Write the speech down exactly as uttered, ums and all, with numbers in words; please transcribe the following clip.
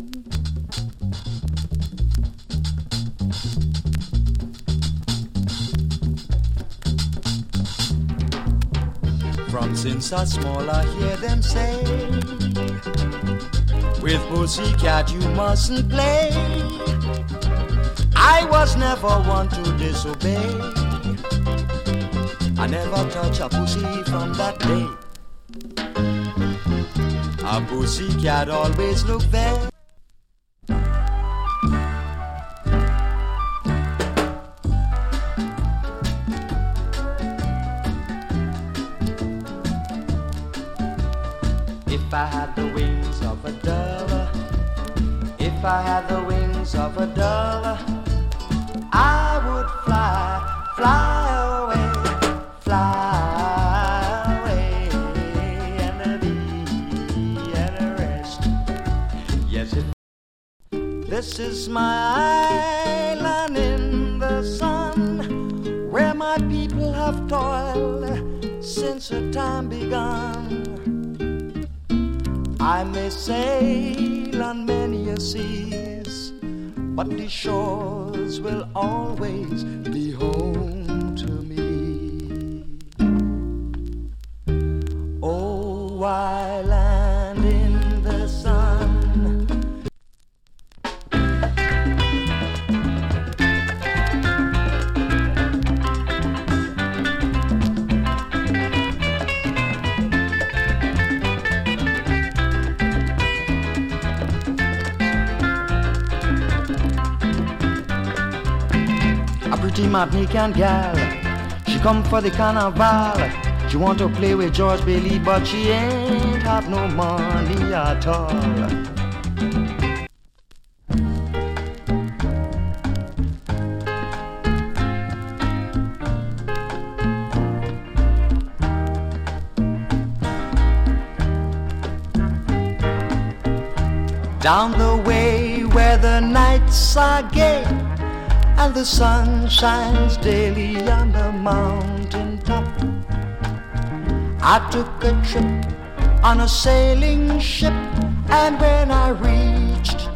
From since I small I hear them say, with pussycat you mustn't play. I was never one to disobey. I never touch a pussy from that day. A pussycat always look very. If I had the wings of a dove, if I had the wings of a dove, I would fly, fly away, fly away, and be at rest. Yes, if this is my island in the sun, where my people have toiled since the time begun. I may sail on many a seas, but the shores will always be home to me. Oh, why land in the sun? Pretty Martinican gal, she come for the carnival. She want to play with George Bailey, but she ain't have no money at all. Down the way where the nights are gay and the sun shines daily on the mountain top, I took a trip on a sailing ship, and when I reached